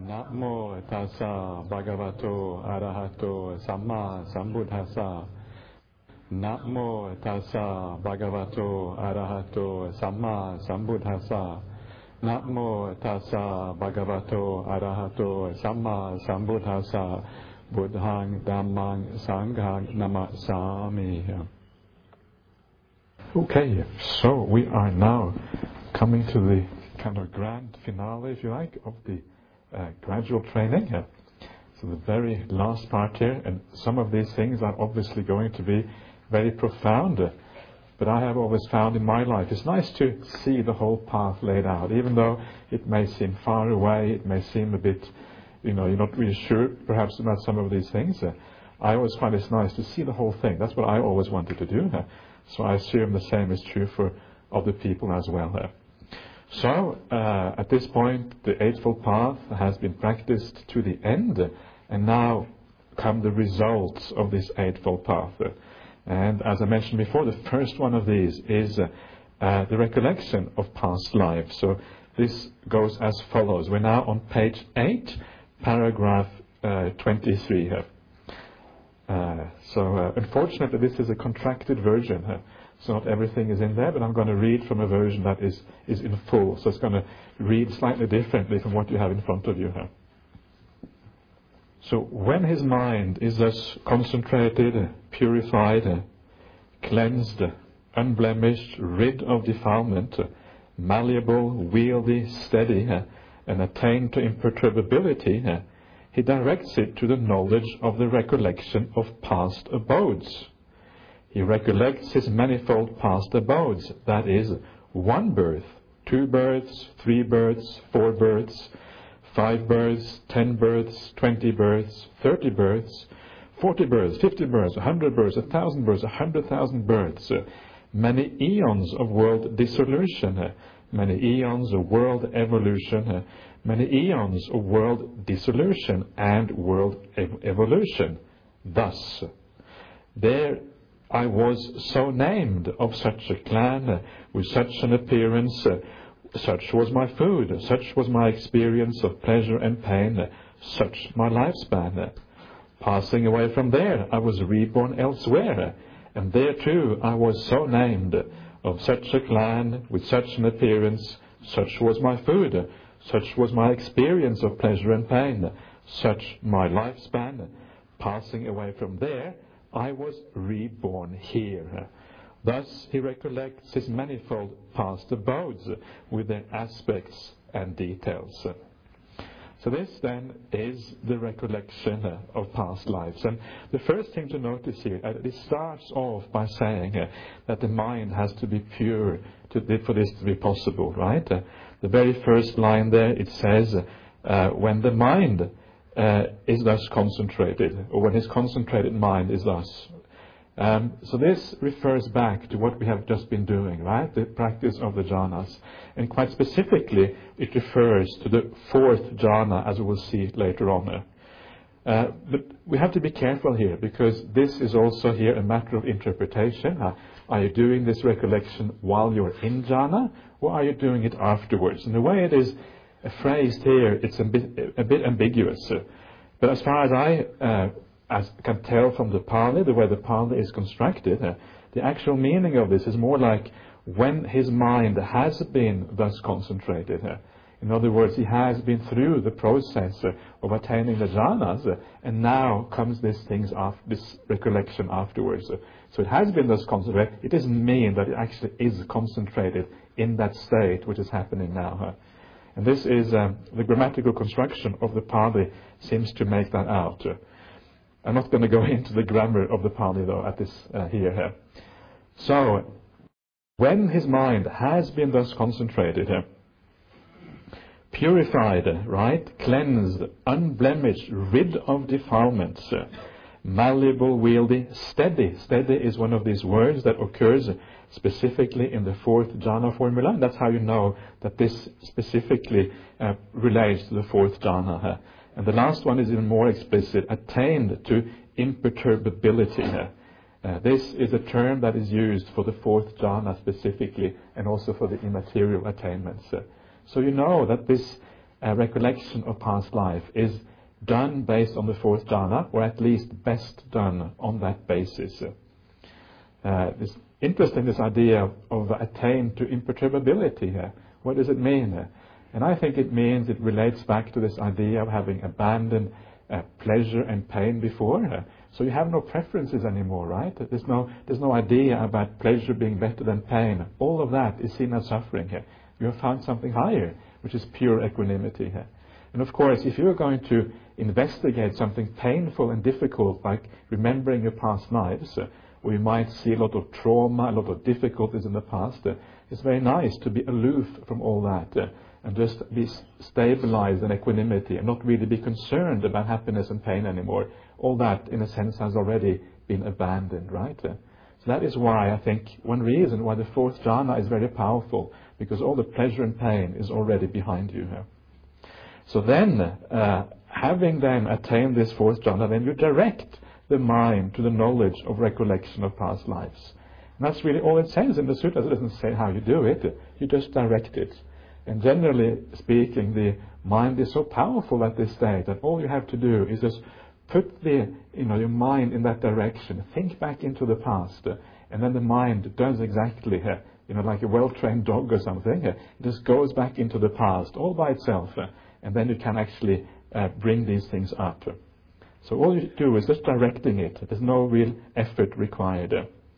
Namo tassa bhagavato arahato samma sambuddhassa. Namo tassa bhagavato arahato samma sambuddhassa. Namo tassa bhagavato arahato samma sambuddhassa. Buddhang dhammang sanghang namasami. Okay, so we are now coming to the kind of grand finale, if you like, of the gradual training. So the very last part here, and some of these things are obviously going to be very profound, but I have always found in my life it's nice to see the whole path laid out, even though it may seem far away, it may seem a bit, you're not really sure perhaps about some of these things. I always find it's nice to see the whole thing. That's what I always wanted to do. So I assume the same is true for other people as well. So, at this point, the Eightfold Path has been practiced to the end, and now come the results of this Eightfold Path. And as I mentioned before, the first one of these is the recollection of past lives. So this goes as follows. We're now on page 8, paragraph 23 here. So unfortunately, this is a contracted version. So not everything is in there, but I'm going to read from a version that is in full. So it's going to read slightly differently from what you have in front of you here. So when his mind is thus concentrated, purified, cleansed, unblemished, rid of defilement, malleable, wieldy, steady, and attained to imperturbability, he directs it to the knowledge of the recollection of past abodes. He recollects his manifold past abodes, that is, 1 birth, 2 births, 3 births, 4 births, 5 births, 10 births, 20 births, 30 births, 40 births, 50 births, 100 births, 1,000 births, 100,000 births, many eons of world dissolution, many eons of world evolution, many eons of world dissolution and world evolution. Thus, there I was so named, of such a clan, with such an appearance, such was my food, such was my experience of pleasure and pain, such my lifespan. Passing away from there, I was reborn elsewhere, and there too I was so named, of such a clan, with such an appearance, such was my food, such was my experience of pleasure and pain, such my lifespan. Passing away from there, I was reborn here. Thus he recollects his manifold past abodes with their aspects and details. So this then is the recollection of past lives. And the first thing to notice here, it starts off by saying that the mind has to be pure for this to be possible, right? The very first line there, it says, when the mind is thus concentrated, or when his concentrated mind is thus. So this refers back to what we have just been doing, right? The practice of the jhanas. And quite specifically, it refers to the 4th jhana, as we will see later on. But we have to be careful here, because this is also here a matter of interpretation. Are you doing this recollection while you're in jhana, or are you doing it afterwards? And the way it is phrased here, it's a bit ambiguous. But as far as I can tell from the Pali, the way the Pali is constructed, the actual meaning of this is more like when his mind has been thus concentrated. In other words, he has been through the process of attaining the jhanas, and now comes this recollection afterwards. So it has been thus concentrated. It doesn't mean that it actually is concentrated in that state which is happening now. And this is the grammatical construction of the Pali seems to make that out. I'm not going to go into the grammar of the Pali though at this here. So, when his mind has been thus concentrated, purified, right, cleansed, unblemished, rid of defilements, malleable, wieldy, steady. Steady is one of these words that occurs specifically in the 4th jhana formula, and that's how you know that this specifically relates to the 4th jhana. And the last one is even more explicit, attained to imperturbability. This is a term that is used for the 4th jhana specifically, and also for the immaterial attainments. So you know that this recollection of past life is done based on the fourth jhana, or at least best done on that basis. It's interesting, this idea of attain to imperturbability here. What does it mean? And I think it means it relates back to this idea of having abandoned pleasure and pain before. So you have no preferences anymore, right? There's no idea about pleasure being better than pain. All of that is seen as suffering here. You have found something higher, which is pure equanimity here. And of course, if you're going to investigate something painful and difficult, like remembering your past lives, or you might see a lot of trauma, a lot of difficulties in the past, it's very nice to be aloof from all that and just be stabilized in equanimity and not really be concerned about happiness and pain anymore. All that, in a sense, has already been abandoned, right? So that is why I think one reason why the fourth jhana is very powerful, because all the pleasure and pain is already behind you here. So then, having then attained this fourth jhana, then you direct the mind to the knowledge of recollection of past lives. And that's really all it says in the sutras. It doesn't say how you do it, you just direct it. And generally speaking, the mind is so powerful at this stage that all you have to do is just put your mind in that direction, think back into the past, and then the mind does exactly, like a well-trained dog or something, it just goes back into the past all by itself, and then you can actually bring these things up. So all you do is just directing it. There's no real effort required.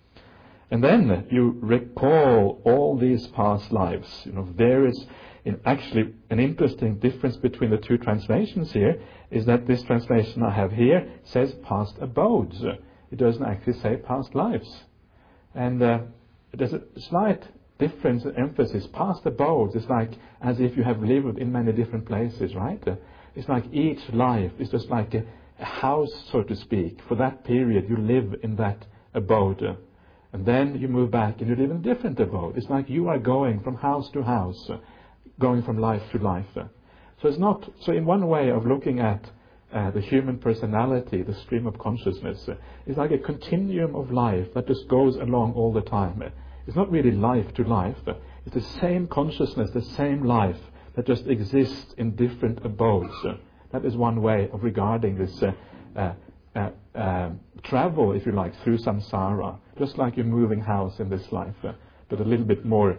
And then you recall all these past lives. There is actually an interesting difference between the two translations here, is that this translation I have here says past abodes. It doesn't actually say past lives. And there's a slight difference in emphasis. Past abodes is like as if you have lived in many different places, right? It's like each life is just like a house, so to speak. For that period, you live in that abode. And then you move back and you live in a different abode. It's like you are going from house to house, going from life to life. So in one way of looking at the human personality, the stream of consciousness, it's like a continuum of life that just goes along all the time. It's not really life to life. It's the same consciousness, the same life that just exists in different abodes. That is one way of regarding this travel, if you like, through samsara, just like you're moving house in this life, but a little bit more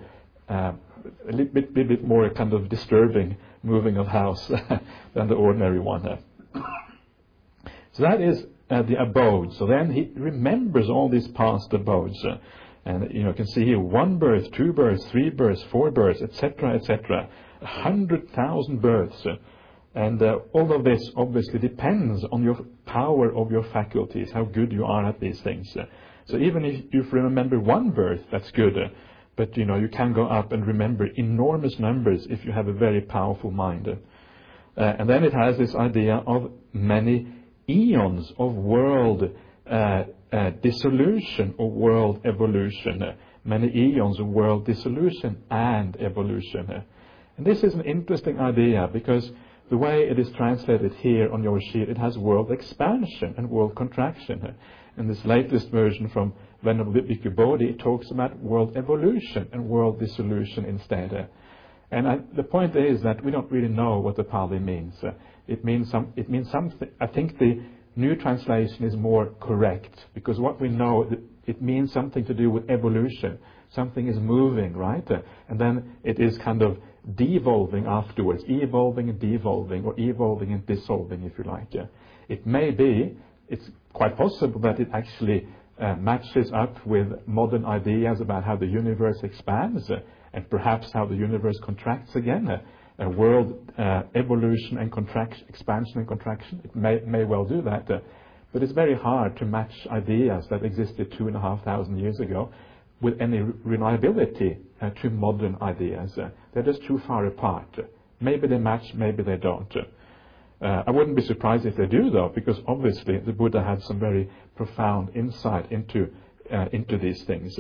kind of disturbing moving of house than the ordinary one. So that is the abode. So then he remembers all these past abodes, and you can see here 1 birth, 2 births, 3 births, 4 births, etc., etc., 100,000 births. And all of this obviously depends on your power of your faculties, how good you are at these things. So even if you remember 1 birth, that's good. But you can go up and remember enormous numbers if you have a very powerful mind. And then it has this idea of many eons of world dissolution or world evolution. Many eons of world dissolution and evolution. And this is an interesting idea because the way it is translated here on your sheet, it has world expansion and world contraction. In this latest version from Venerable Bhikkhu Bodhi, it talks about world evolution and world dissolution instead. And the point is that we don't really know what the Pali means. It means something. I think the new translation is more correct, because what we know, it means something to do with evolution. Something is moving, right? And then it is kind of devolving afterwards, evolving and devolving, or evolving and dissolving, if you like. It may be, it's quite possible that it actually matches up with modern ideas about how the universe expands, and perhaps how the universe contracts again. World evolution and expansion and contraction, it may well do that. But it's very hard to match ideas that existed 2,500 years ago with any reliability to modern ideas. They're just too far apart. Maybe they match, maybe they don't. I wouldn't be surprised if they do, though, because obviously the Buddha had some very profound insight into these things.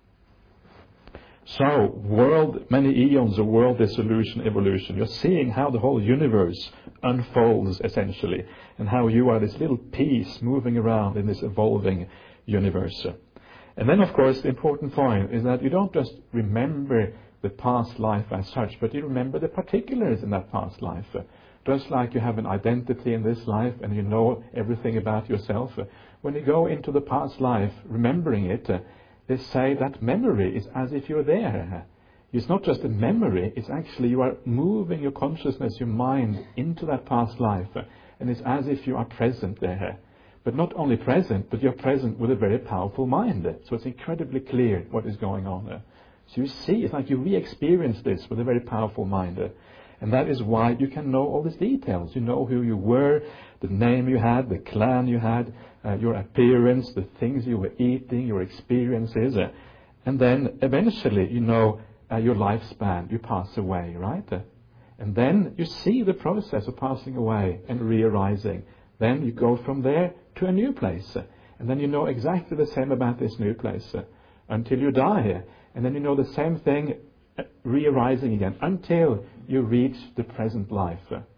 So, many eons of world dissolution, evolution. You're seeing how the whole universe unfolds, essentially, and how you are this little piece moving around in this evolving universe. And then, of course, the important point is that you don't just remember the past life as such, but you remember the particulars in that past life. Just like you have an identity in this life and you know everything about yourself, when you go into the past life, remembering it, they say that memory is as if you're there. It's not just a memory, it's actually you are moving your consciousness, your mind into that past life, and it's as if you are present there. But not only present, but you're present with a very powerful mind. So it's incredibly clear what is going on there. So you see, it's like you re-experience this with a very powerful mind. And that is why you can know all these details. You know who you were, the name you had, the clan you had, your appearance, the things you were eating, your experiences. And then eventually you know your lifespan. You pass away, right? And then you see the process of passing away and re-arising. Then you go from there to a new place. And then you know exactly the same about this new place until you die. And then you know the same thing re-arising again until you reach the present life.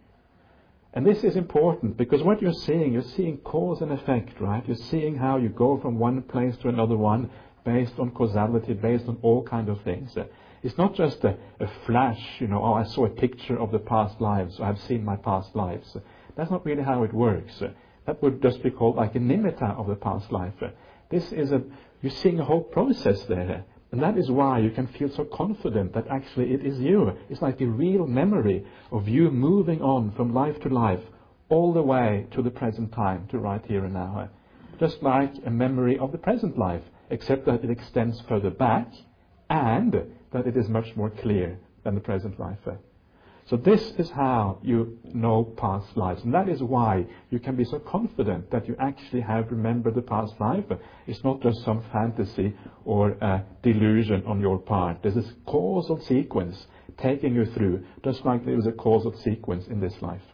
And this is important because what you're seeing cause and effect, right? You're seeing how you go from one place to another one based on causality, based on all kinds of things. It's not just a flash, oh, I saw a picture of the past lives, so I've seen my past lives. That's not really how it works. That would just be called like a nimitta of the past life. You're seeing a whole process there. And that is why you can feel so confident that actually it is you. It's like a real memory of you moving on from life to life, all the way to the present time, to right here and now. Just like a memory of the present life, except that it extends further back and that it is much more clear than the present life. So this is how you know past lives. And that is why you can be so confident that you actually have remembered the past life. It's not just some fantasy or a delusion on your part. There's this causal sequence taking you through, just like there is a causal sequence in this life.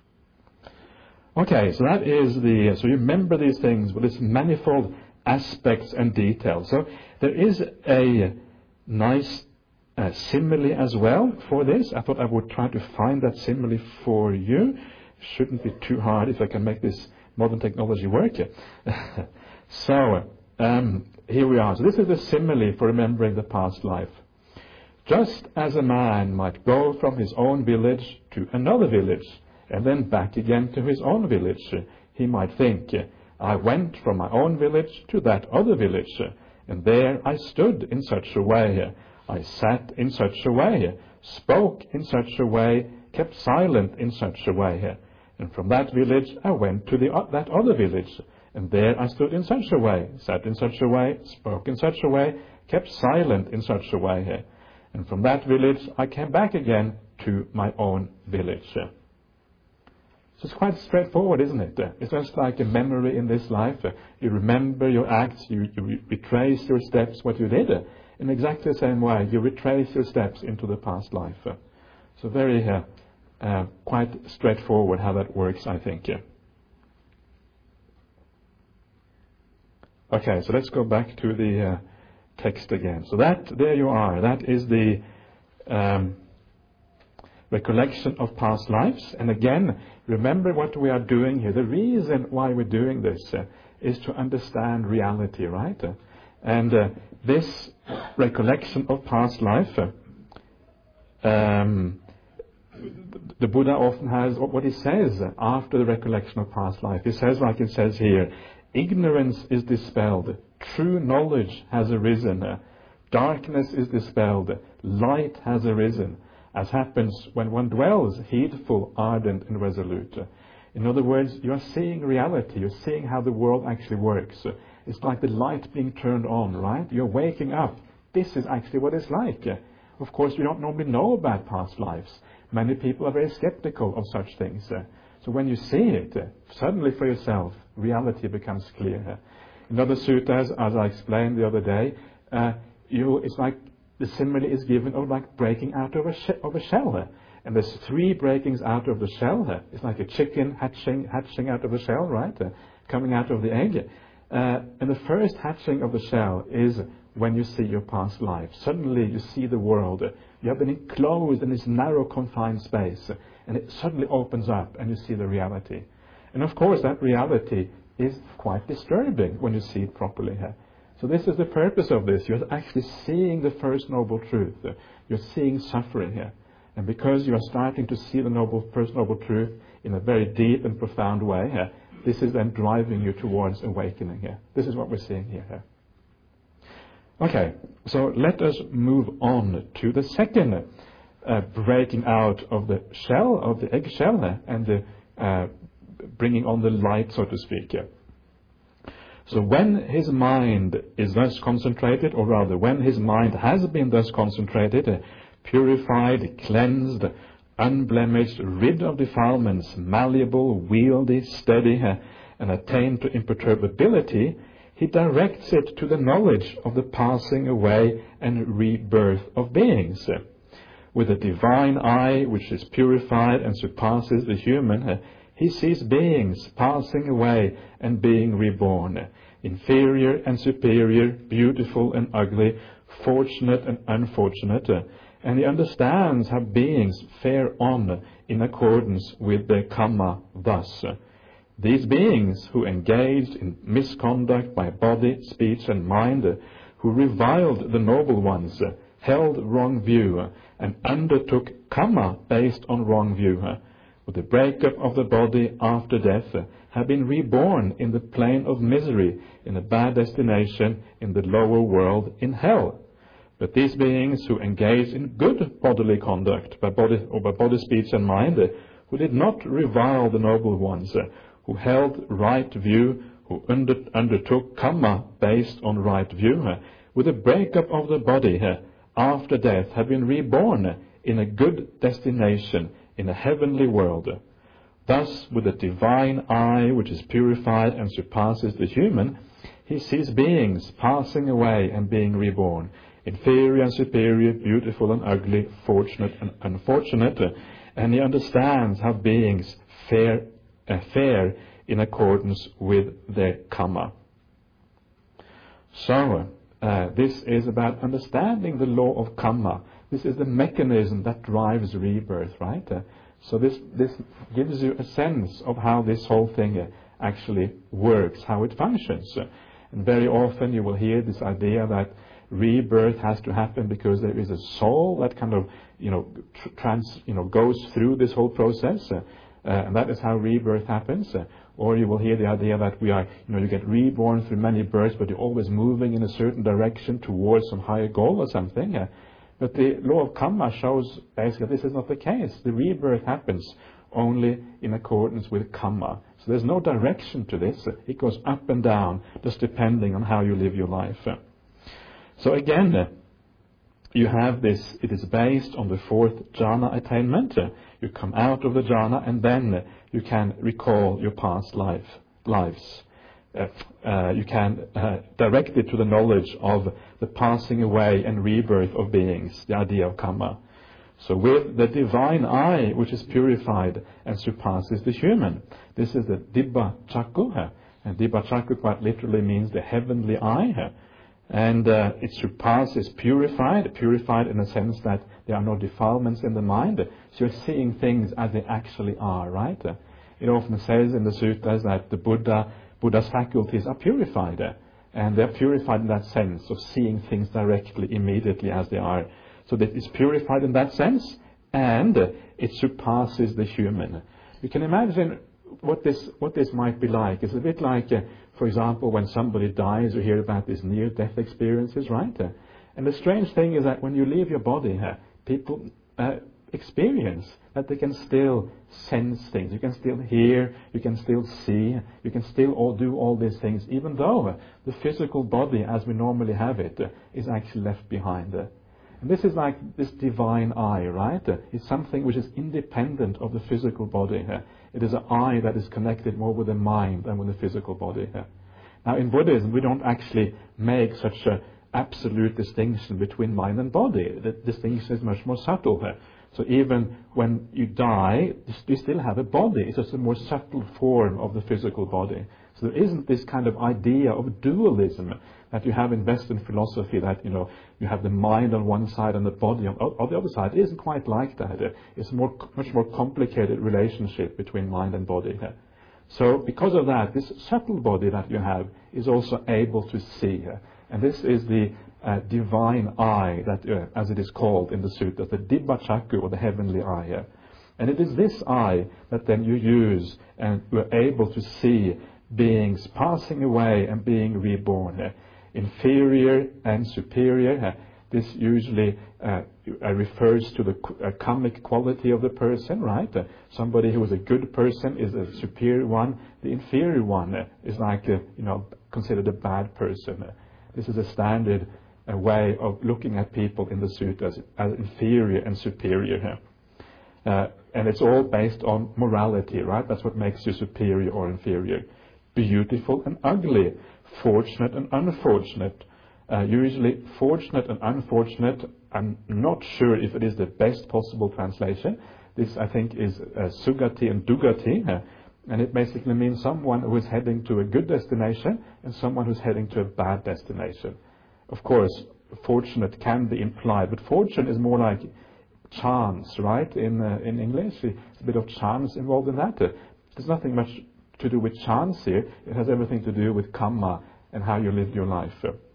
Okay, so that is so you remember these things with its manifold aspects and details. So there is a nice simile as well for this. I thought I would try to find that simile for you. Shouldn't be too hard if I can make this modern technology work. So, here we are. So this is the simile for remembering the past life. Just as a man might go from his own village to another village, and then back again to his own village, he might think, I went from my own village to that other village, and there I stood in such a way. I sat in such a way, spoke in such a way, kept silent in such a way. And from that village I went to that other village, and there I stood in such a way, sat in such a way, spoke in such a way, kept silent in such a way. And from that village I came back again to my own village. So it's quite straightforward, isn't it? It's just like a memory in this life. You remember your acts, you retrace your steps, what you did. In exactly the same way, you retrace your steps into the past life. So very, quite straightforward how that works, I think. Okay, so let's go back to the text again. So there you are. That is the recollection of past lives. And again, remember what we are doing here. The reason why we're doing this is to understand reality, right? And this recollection of past life, the Buddha often has what he says after the recollection of past life. He says, like it says here, ignorance is dispelled, true knowledge has arisen, darkness is dispelled, light has arisen, as happens when one dwells heedful, ardent and resolute. In other words, you are seeing reality, you're seeing how the world actually works. It's like the light being turned on, right? You're waking up. This is actually what it's like. Of course, you don't normally know about past lives. Many people are very skeptical of such things. So when you see it, suddenly for yourself, reality becomes clear. In other suttas, as I explained the other day, it's like the simile is given of like breaking out of a shell. And there's 3 breakings out of the shell. It's like a chicken hatching out of the shell, right? Coming out of the egg. And the first hatching of the shell is when you see your past life. Suddenly you see the world. You have been enclosed in this narrow confined space, and it suddenly opens up and you see the reality. And of course that reality is quite disturbing when you see it properly. So this is the purpose of this. You're actually seeing the first noble truth. You're seeing suffering here. And because you are starting to see the first noble truth in a very deep and profound way here, this is then driving you towards awakening here. This is what we're seeing here. Okay, so let us move on to the second breaking out of the shell, of the eggshell, and the bringing on the light, so to speak. So when his mind is thus concentrated, or rather when his mind has been thus concentrated, purified, cleansed, unblemished, rid of defilements, malleable, wieldy, steady, and attained to imperturbability, he directs it to the knowledge of the passing away and rebirth of beings. With a divine eye which is purified and surpasses the human, he sees beings passing away and being reborn, inferior and superior, beautiful and ugly, fortunate and unfortunate, and he understands how beings fare on in accordance with their karma thus. These beings who engaged in misconduct by body, speech and mind, who reviled the noble ones, held wrong view, and undertook karma based on wrong view, with the breakup of the body after death, have been reborn in the plane of misery, in a bad destination, in the lower world, in hell. But these beings who engaged in good bodily conduct, by body, speech and mind, who did not revile the noble ones, who held right view, who undertook karma based on right view, with the breakup of the body after death, have been reborn in a good destination, in a heavenly world. Thus, with a divine eye which is purified and surpasses the human, he sees beings passing away and being reborn, inferior and superior, beautiful and ugly, fortunate and unfortunate, and he understands how beings fare in accordance with their karma. So, this is about understanding the law of karma. This is the mechanism that drives rebirth, right? So this gives you a sense of how this whole thing actually works, how it functions. And very often you will hear this idea that rebirth has to happen because there is a soul that kind of, goes through this whole process, and that is how rebirth happens. Or you will hear the idea that we are, you get reborn through many births, but you're always moving in a certain direction towards some higher goal or something. But the law of karma shows basically this is not the case. The rebirth happens only in accordance with karma. So there's no direction to this. It goes up and down, just depending on how you live your life. So again, you have this, it is based on the fourth jhana attainment. You come out of the jhana and then you can recall your past lives. You can direct it to the knowledge of the passing away and rebirth of beings, the idea of karma. So with the divine eye, which is purified and surpasses the human, this is the Dibba Chakku, and Dibba Chakku quite literally means the heavenly eye, and it surpasses purified in the sense that there are no defilements in the mind, so you're seeing things as they actually are, right? It often says in the sutras that the Buddha's faculties are purified, and they're purified in that sense of seeing things directly, immediately as they are. So that it's purified in that sense, and it surpasses the human. You can imagine what this might be like. It's a bit like, for example, when somebody dies, you hear about these near-death experiences, right? And the strange thing is that when you leave your body, people experience that they can still sense things. You can still hear, you can still see, you can still do all these things, even though the physical body as we normally have it is actually left behind. And this is like this divine eye, right? It's something which is independent of the physical body. It is an eye that is connected more with the mind than with the physical body. Now in Buddhism we don't actually make such an absolute distinction between mind and body. The distinction is much more subtle. So even when you die, you still have a body. It's just a more subtle form of the physical body. So there isn't this kind of idea of dualism that you have in Western philosophy, that you have the mind on one side and the body on the other side. It isn't quite like that. It's much more complicated relationship between mind and body. So because of that, this subtle body that you have is also able to see. And this is the divine eye, that, as it is called in the sutras, the Dibba Chakku, or the heavenly eye. And it is this eye that then you use and you're able to see beings passing away and being reborn. Inferior and superior. This usually refers to the karmic quality of the person, right? Somebody who is a good person is a superior one. The inferior one is like, considered a bad person. This is a standard way of looking at people in the sutras as inferior and superior. And it's all based on morality, right? That's what makes you superior or inferior. Beautiful and ugly, fortunate and unfortunate. Usually fortunate and unfortunate, I'm not sure if it is the best possible translation. This, I think, is Sugati and Dugati, and it basically means someone who is heading to a good destination and someone who's heading to a bad destination. Of course, fortunate can be implied, but fortune is more like chance, right? In English, it's a bit of chance involved in that. There's nothing much to do with chance here. It has everything to do with karma and how you live your life.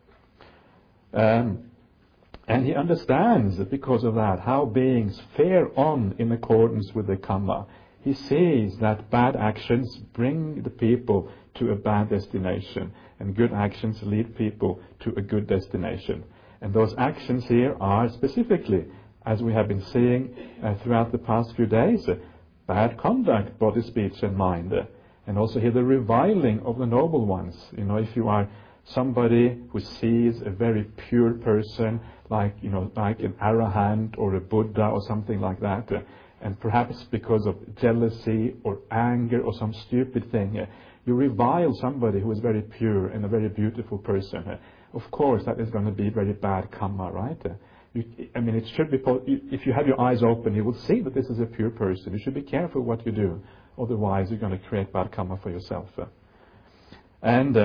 And he understands that because of that, how beings fare on in accordance with the karma. He sees that bad actions bring the people to a bad destination, and good actions lead people to a good destination. And those actions here are specifically, as we have been seeing throughout the past few days, bad conduct, body, speech and mind. And also here the reviling of the noble ones. If you are somebody who sees a very pure person, like an arahant or a Buddha or something like that, and perhaps because of jealousy or anger or some stupid thing, you revile somebody who is very pure and a very beautiful person. Of course, that is going to be very bad karma, right? It should be. If you have your eyes open, you will see that this is a pure person. You should be careful what you do, otherwise you're going to create bad karma for yourself. And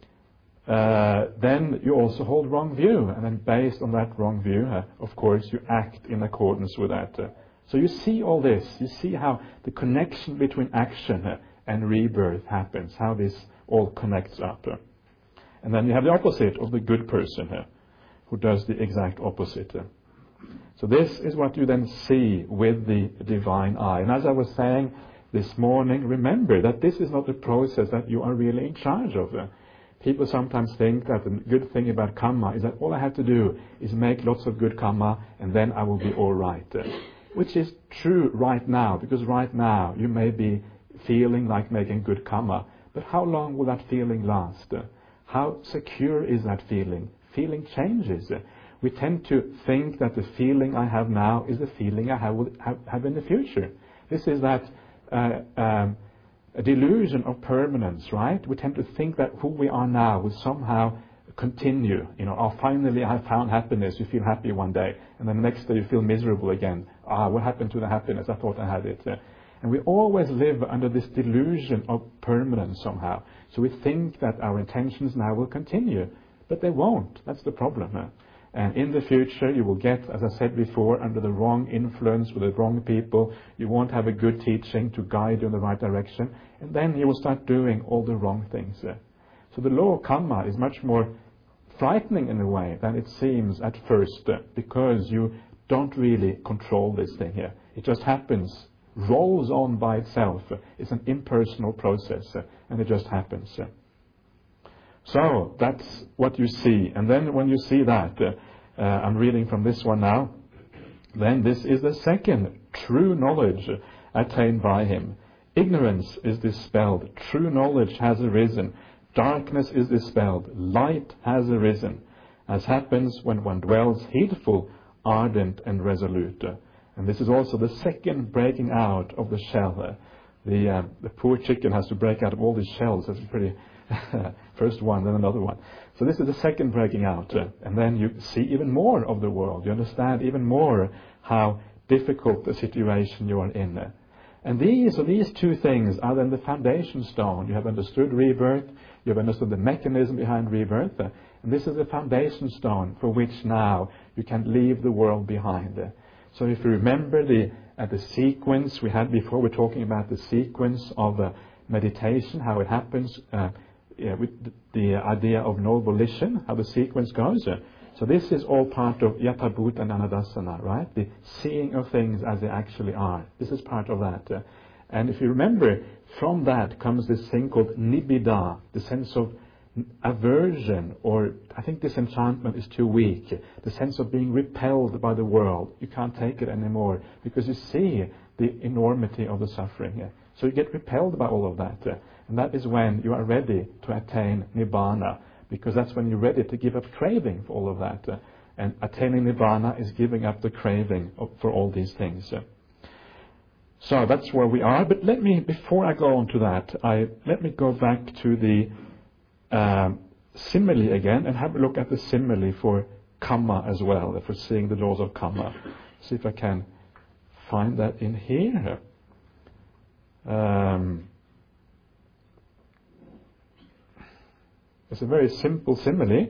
then you also hold wrong view, and then based on that wrong view, of course, you act in accordance with that. So you see all this. You see how the connection between action and rebirth happens, how this all connects up. And then you have the opposite of the good person who does the exact opposite. So this is what you then see with the divine eye. And as I was saying this morning, remember that this is not a process that you are really in charge of. People sometimes think that the good thing about karma is that all I have to do is make lots of good karma and then I will be all right. Which is true right now, because right now you may be feeling like making good karma. But how long will that feeling last? How secure is that feeling? Feeling changes. We tend to think that the feeling I have now is the feeling I will have in the future. This is that a delusion of permanence, right? We tend to think that who we are now will somehow continue. Finally I found happiness. You feel happy one day, and then the next day you feel miserable again. What happened to the happiness? I thought I had it. And we always live under this delusion of permanence somehow. So we think that our intentions now will continue, but they won't. That's the problem. And in the future you will get, as I said before, under the wrong influence with the wrong people. You won't have a good teaching to guide you in the right direction, and then you will start doing all the wrong things. So the law of karma is much more frightening in a way than it seems at first, because you don't really control this thing here. It just happens, rolls on by itself. It's an impersonal process, and it just happens. So that's what you see. And then when you see that, I'm reading from this one now, then this is the second true knowledge attained by him. Ignorance is dispelled, true knowledge has arisen, darkness is dispelled, light has arisen, as happens when one dwells heedful, ardent and resolute. And this is also the second breaking out of the shell. The poor chicken has to break out of all these shells. That's pretty first one, then another one. So this is the second breaking out. And then you see even more of the world. You understand even more how difficult the situation you are in. And these two things are then the foundation stone. You have understood rebirth. You have understood the mechanism behind rebirth. And this is the foundation stone for which now you can leave the world behind. So if you remember the sequence we had before, we're talking about the sequence of meditation, how it happens. with the idea of noble volition, how the sequence goes. So this is all part of Yathabhuta and Anadasana, right? The seeing of things as they actually are. This is part of that. And if you remember, from that comes this thing called nibbida, the sense of aversion, or I think disenchantment is too weak, the sense of being repelled by the world. You can't take it anymore because you see the enormity of the suffering. So you get repelled by all of that. And that is when you are ready to attain Nibbana, because that's when you're ready to give up craving for all of that. And attaining Nibbana is giving up the craving for all these things. So that's where we are. But let me, before I go on to that, let me go back to the simile again and have a look at the simile for Kamma as well, for seeing the laws of Kamma. See if I can find that in here. It's a very simple simile.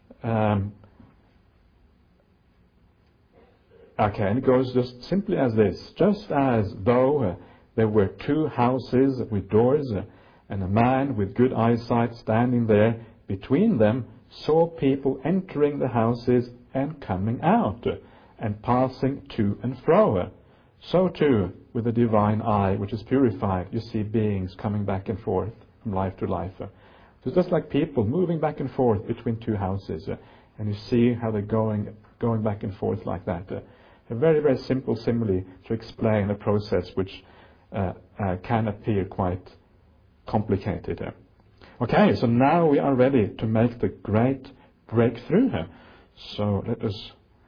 Okay, and it goes just simply as this. Just as though there were two houses with doors, and a man with good eyesight standing there between them saw people entering the houses and coming out, and passing to and fro. So too, with the divine eye, which is purified, you see beings coming back and forth from life to life. So it's just like people moving back and forth between two houses, and you see how they're going back and forth like that. A very, very simple simile to explain a process which can appear quite complicated. Okay, so now we are ready to make the great breakthrough. So let us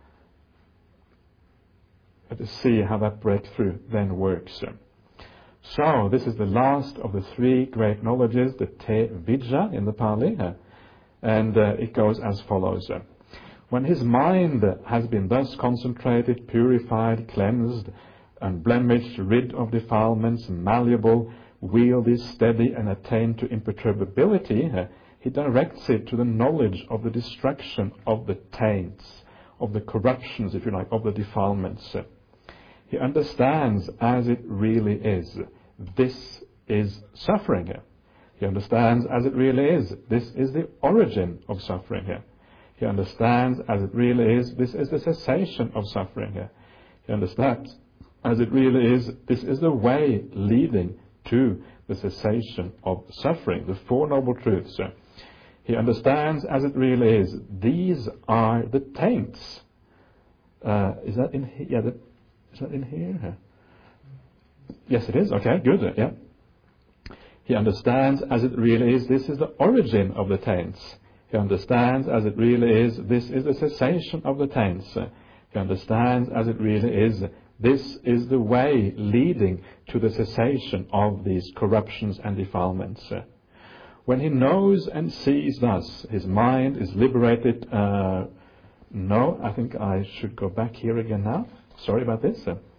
see how that breakthrough then works. So this is the last of the three great knowledges, the Te Vidya in the Pali, and it goes as follows. When his mind has been thus concentrated, purified, cleansed, unblemished, rid of defilements, malleable, wieldy, steady, and attained to imperturbability, he directs it to the knowledge of the destruction of the taints, of the corruptions, if you like, of the defilements. He understands as it really is. This is suffering. He understands as it really is. This is the origin of suffering. He understands as it really is. This is the cessation of suffering. He understands as it really is. This is the way leading to the cessation of suffering, the Four Noble Truths. He understands as it really is. These are the taints. Is that in here? Yeah, is that in here? Yes, it is. Okay, good. Yeah. He understands as it really is. This is the origin of the taints. He understands as it really is. This is the cessation of the taints. He understands as it really is. This is the way leading to the cessation of these corruptions and defilements. When he knows and sees thus, his mind is liberated. No, I think I should go back here again now. Sorry about this.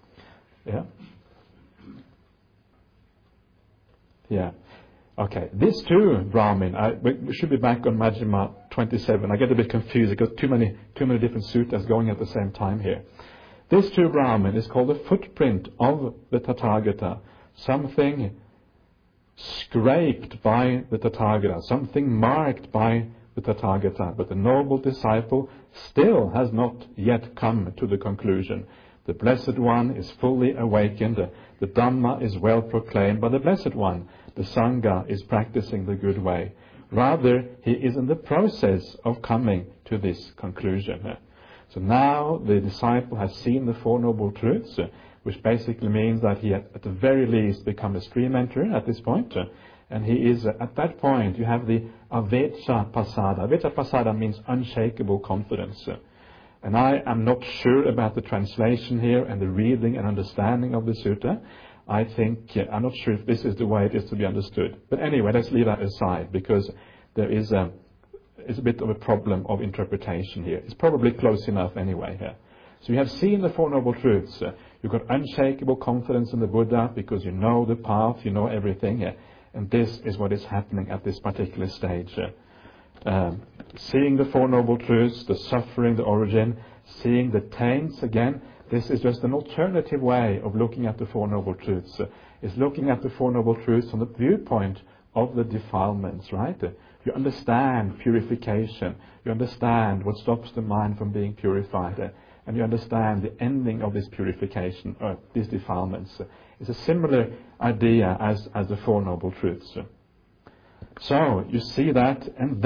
Yeah. Okay. This too, Brahmin. We should be back on Majjhima 27. I get a bit confused because too many different suttas going at the same time here. This too, Brahmin, is called the footprint of the Tathagata. Something scraped by the Tathagata. Something marked by the Tathagata. But the noble disciple still has not yet come to the conclusion. The Blessed One is fully awakened. The Dhamma is well proclaimed by the Blessed One. The Sangha is practicing the good way. Rather, he is in the process of coming to this conclusion. So now the disciple has seen the Four Noble Truths, which basically means that he at the very least become a stream enterer at this point. And he is, at that point, you have the Avecha Pasada. Avecha Pasada means unshakable confidence. And I am not sure about the translation here and the reading and understanding of the sutta. I think, I'm not sure if this is the way it is to be understood. But anyway, let's leave that aside, because there is a bit of a problem of interpretation here. It's probably close enough anyway here. So you have seen the Four Noble Truths. You've got unshakable confidence in the Buddha because you know the path, you know everything. And this is what is happening at this particular stage. Seeing the Four Noble Truths, the suffering, the origin, seeing the taints again. This is just an alternative way of looking at the Four Noble Truths. It's looking at the Four Noble Truths from the viewpoint of the defilements, right? You understand purification. You understand what stops the mind from being purified. And you understand the ending of this purification, these defilements. It's a similar idea as the Four Noble Truths. So you see that, and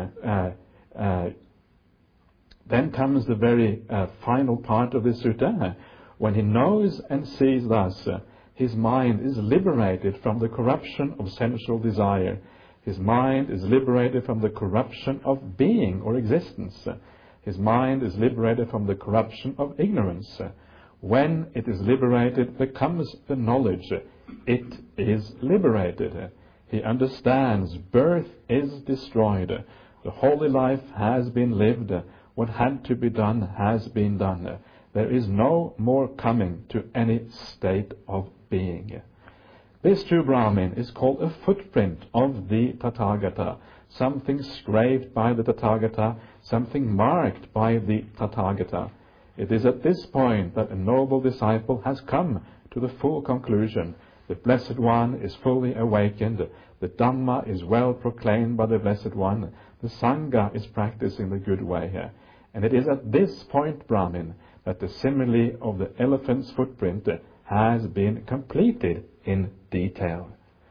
then comes the very final part of the sutta. When he knows and sees thus, his mind is liberated from the corruption of sensual desire. His mind is liberated from the corruption of being or existence. His mind is liberated from the corruption of ignorance. When it is liberated, becomes the knowledge. It is liberated. He understands birth is destroyed. The holy life has been lived. What had to be done has been done. There is no more coming to any state of being. This true Brahmin is called a footprint of the Tathagata, something scraped by the Tathagata, something marked by the Tathagata. It is at this point that a noble disciple has come to the full conclusion. The Blessed One is fully awakened. The Dhamma is well proclaimed by the Blessed One. The Sangha is practicing the good way here. And it is at this point, Brahmin, that the simile of the elephant's footprint has been completed in detail.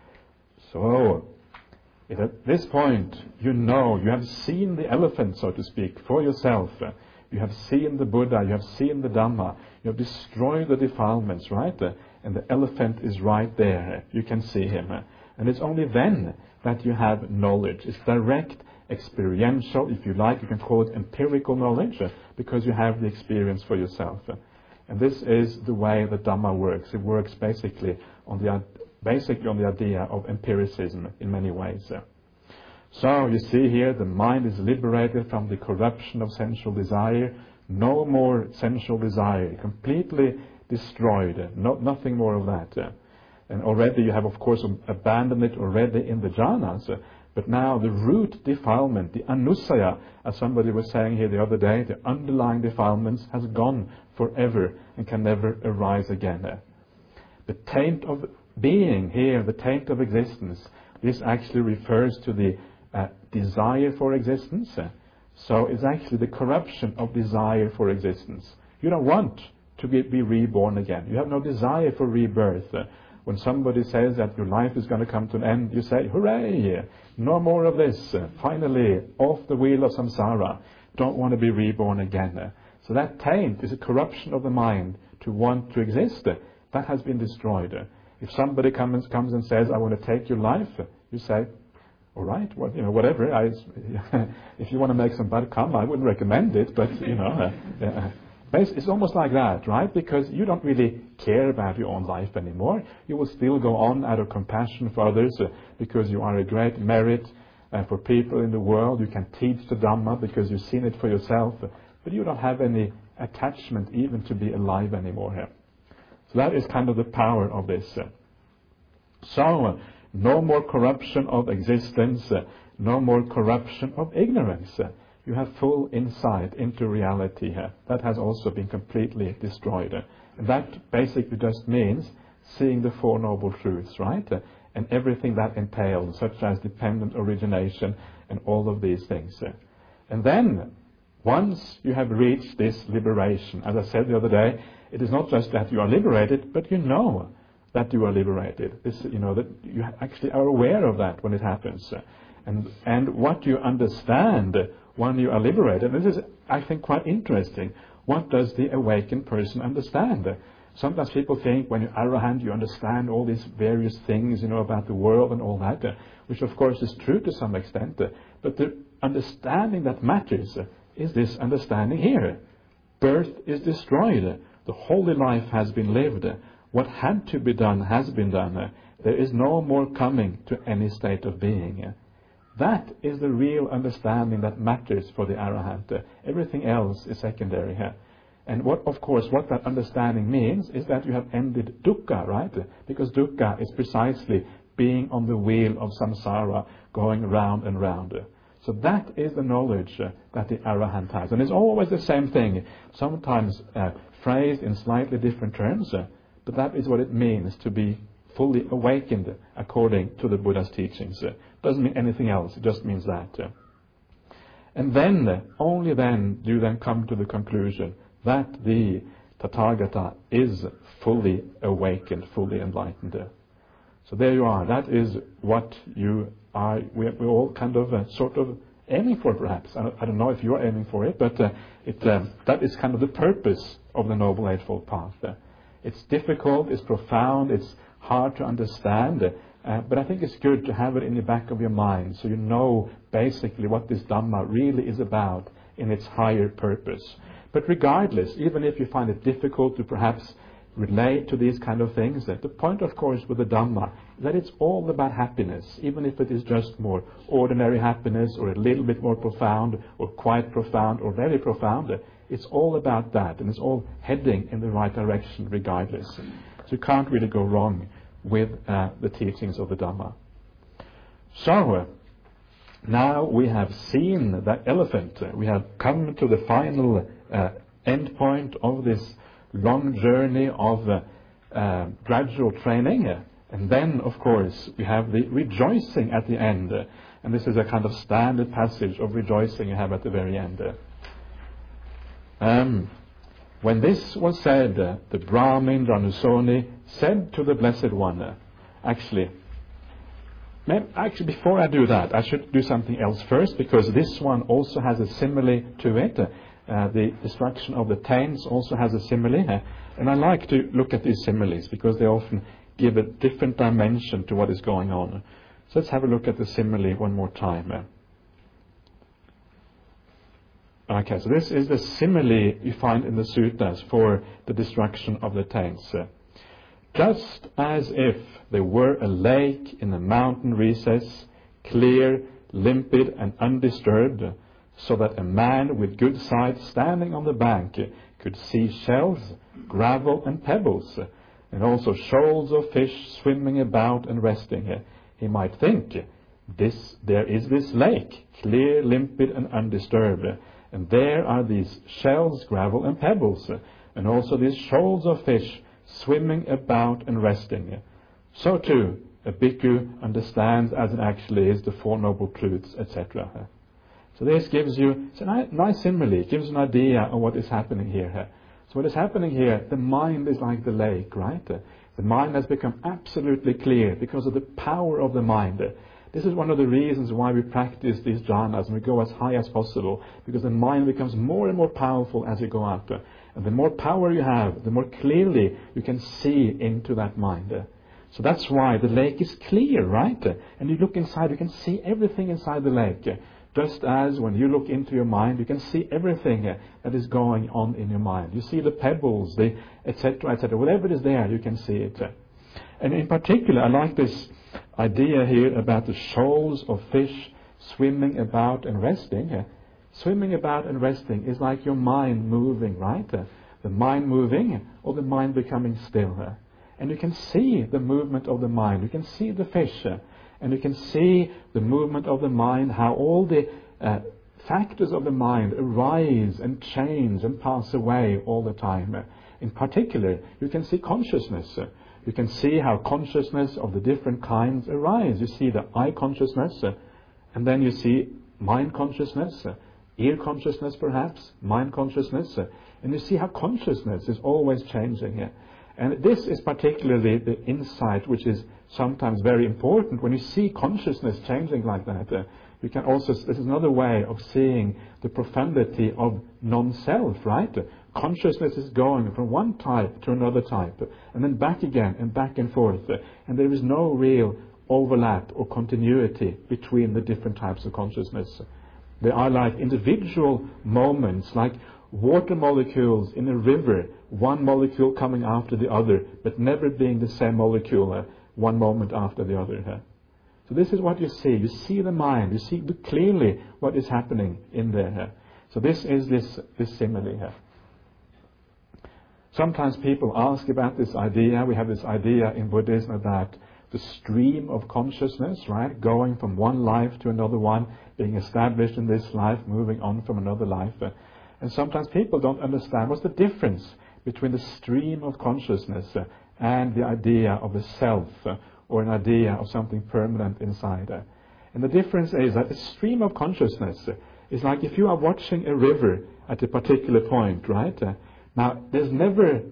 So, at this point, you know, you have seen the elephant, so to speak, for yourself. You have seen the Buddha, you have seen the Dhamma, you have destroyed the defilements, right? And the elephant is right there. You can see him. And it's only then that you have knowledge. It's direct, experiential, if you like. You can call it empirical knowledge, because you have the experience for yourself. And this is the way the Dhamma works. It works basically on the idea of empiricism in many ways. So you see here, the mind is liberated from the corruption of sensual desire. No more sensual desire. Completely destroyed. Nothing more of that. And already you have, of course, abandoned it already in the jhanas. But now the root defilement, the anusaya, as somebody was saying here the other day, the underlying defilements has gone forever and can never arise again. The taint of being here, the taint of existence, this actually refers to the desire for existence. So it's actually the corruption of desire for existence. You don't want to be reborn again. You have no desire for rebirth. When somebody says that your life is going to come to an end, you say, hooray, no more of this. Finally, off the wheel of samsara. Don't want to be reborn again. So that taint is a corruption of the mind to want to exist. That has been destroyed. If somebody comes and says, I want to take your life, you say, all right, well, whatever. If you want to make some bad karma, I wouldn't recommend it, but, it's almost like that, right? Because you don't really care about your own life anymore. You will still go on out of compassion for others because you are a great merit for people in the world. You can teach the Dhamma because you've seen it for yourself. But you don't have any attachment even to be alive anymore here. So that is kind of the power of this. So, no more corruption of existence, no more corruption of ignorance. You have full insight into reality here. That has also been completely destroyed. And that basically just means seeing the Four Noble Truths, right? And everything that entails, such as dependent origination and all of these things. And then, once you have reached this liberation, as I said the other day, it is not just that you are liberated, but you know that you are liberated. That you actually are aware of that when it happens. And what you understand when you are liberated, and this is, I think, quite interesting. What does the awakened person understand? Sometimes people think when you're arahant, you understand all these various things, about the world and all that, which of course is true to some extent. But the understanding that matters is this understanding here. Birth is destroyed. The holy life has been lived. What had to be done has been done. There is no more coming to any state of being. That is the real understanding that matters for the arahant. Everything else is secondary here. And what that understanding means is that you have ended dukkha, right? Because dukkha is precisely being on the wheel of samsara, going round and round. So that is the knowledge that the arahant has. And it's always the same thing, sometimes phrased in slightly different terms, but that is what it means to be fully awakened according to the Buddha's teachings. Doesn't mean anything else, it just means that. And then, only then, do you then come to the conclusion that the Tathagata is fully awakened, fully enlightened. So there you are. That is what you are. We're all kind of sort of aiming for, perhaps. I don't know if you're aiming for it, but that is kind of the purpose of the Noble Eightfold Path. It's difficult, it's profound, it's hard to understand, but I think it's good to have it in the back of your mind so you know basically what this Dhamma really is about in its higher purpose. But regardless, even if you find it difficult to perhaps relate to these kind of things, the point, of course, with the Dhamma is that it's all about happiness, even if it is just more ordinary happiness or a little bit more profound or quite profound or very profound. It's all about that, and it's all heading in the right direction regardless. So you can't really go wrong with the teachings of the Dhamma. So, now we have seen that elephant. We have come to the final end point of this long journey of gradual training. And then, of course, we have the rejoicing at the end. And this is a kind of standard passage of rejoicing you have at the very end. When this was said, the Brahmin Dhanusoni said to the Blessed One, actually, before I do that, I should do something else first, because this one also has a simile to it. The destruction of the taints also has a simile. And I like to look at these similes, because they often give a different dimension to what is going on. So let's have a look at the simile one more time. Okay, so this is the simile you find in the suttas for the destruction of the taints. Just as if there were a lake in a mountain recess, clear, limpid and undisturbed, so that a man with good sight standing on the bank could see shells, gravel and pebbles, and also shoals of fish swimming about and resting, he might think, there is this lake, clear, limpid and undisturbed, and there are these shells, gravel and pebbles, and also these shoals of fish swimming about and resting. So too, a bhikkhu understands as it actually is the Four Noble Truths, etc. So this gives you, it's a nice simile, it gives an idea of what is happening here. So what is happening here, the mind is like the lake, right? The mind has become absolutely clear because of the power of the mind. This is one of the reasons why we practice these jhanas and we go as high as possible, because the mind becomes more and more powerful as you go up. And the more power you have, the more clearly you can see into that mind. So that's why the lake is clear, right? And you look inside, you can see everything inside the lake. Just as when you look into your mind, you can see everything that is going on in your mind. You see the pebbles, the etc., etc. Whatever is there, you can see it. And in particular, I like this idea here about the shoals of fish swimming about and resting. Swimming about and resting is like your mind moving, right? The mind moving or the mind becoming still. And you can see the movement of the mind. You can see the fish. And you can see the movement of the mind, how all the factors of the mind arise and change and pass away all the time. In particular, you can see consciousness. You can see how consciousness of the different kinds arise. You see the eye consciousness, and then you see mind consciousness, ear consciousness perhaps, mind consciousness, and you see how consciousness is always changing. And this is particularly the insight which is sometimes very important. When you see consciousness changing like that, you can also, this is another way of seeing the profundity of non-self, right? Consciousness is going from one type to another type, and then back again and back and forth. And there is no real overlap or continuity between the different types of consciousness. They are like individual moments, like water molecules in a river, one molecule coming after the other, but never being the same molecule one moment after the other. So this is what you see. You see the mind. You see clearly what is happening in there. So this is this simile here. Sometimes people ask about this idea. We have this idea in Buddhism about the stream of consciousness, right? Going from one life to another one, being established in this life, moving on from another life. And sometimes people don't understand what's the difference between the stream of consciousness and the idea of the self, or an idea of something permanent inside. And the difference is that the stream of consciousness is like if you are watching a river at a particular point, right? Now, there's never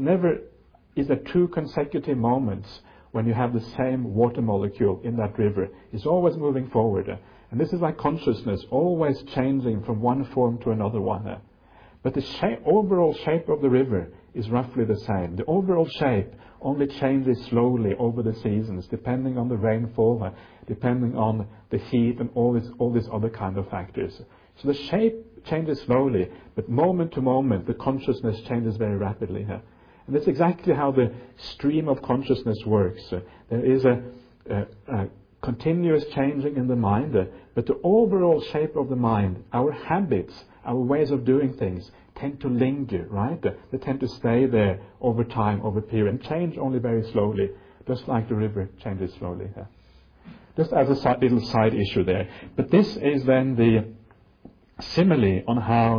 is there two consecutive moments when you have the same water molecule in that river. It's always moving forward. And this is like consciousness, always changing from one form to another one. But the overall shape of the river is roughly the same. The overall shape only changes slowly over the seasons, depending on the rainfall, depending on the heat and all these other kind of factors. So the shape changes slowly, but moment to moment the consciousness changes very rapidly. And that's exactly how the stream of consciousness works. There is a continuous changing in the mind, but the overall shape of the mind, our habits, our ways of doing things, tend to linger, right? They tend to stay there over time, over period, and change only very slowly, just like the river changes slowly. Just as a little side issue there. But this is then the simile on how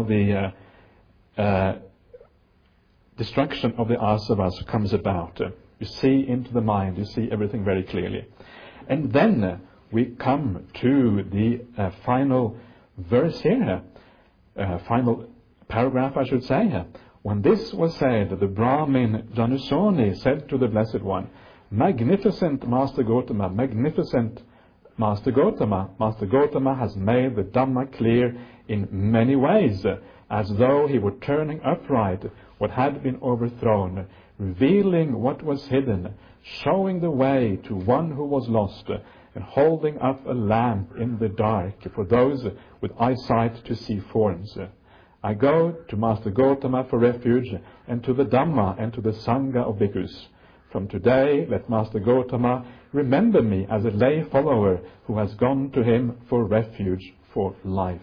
the destruction of the asavas comes about. You see into the mind, you see everything very clearly. And then we come to the final verse here, final paragraph, I should say. When this was said, the Brahmin Janusoni said to the Blessed One, "Magnificent Master Gotama, magnificent Master Gotama. Master Gotama has made the Dhamma clear in many ways, as though he were turning upright what had been overthrown, revealing what was hidden, showing the way to one who was lost, and holding up a lamp in the dark for those with eyesight to see forms. I go to Master Gotama for refuge, and to the Dhamma and to the Sangha of Bhikkhus. From today, let Master Gotama remember me as a lay follower who has gone to him for refuge for life."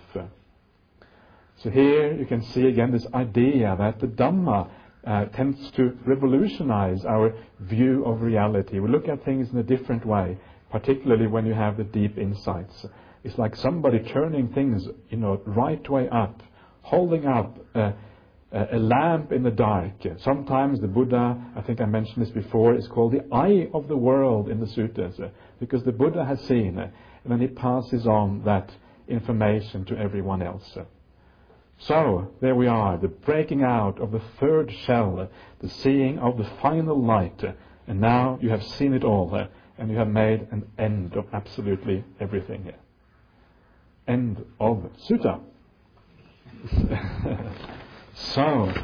So here you can see again this idea that the Dhamma tends to revolutionize our view of reality. We look at things in a different way, particularly when you have the deep insights. It's like somebody turning things, right way up, holding up a lamp in the dark. Sometimes the Buddha, I think I mentioned this before, is called the eye of the world in the suttas, because the Buddha has seen, and then he passes on that information to everyone else. So, there we are, the breaking out of the third shell, the seeing of the final light, and now you have seen it all, and you have made an end of absolutely everything. End of sutta. So,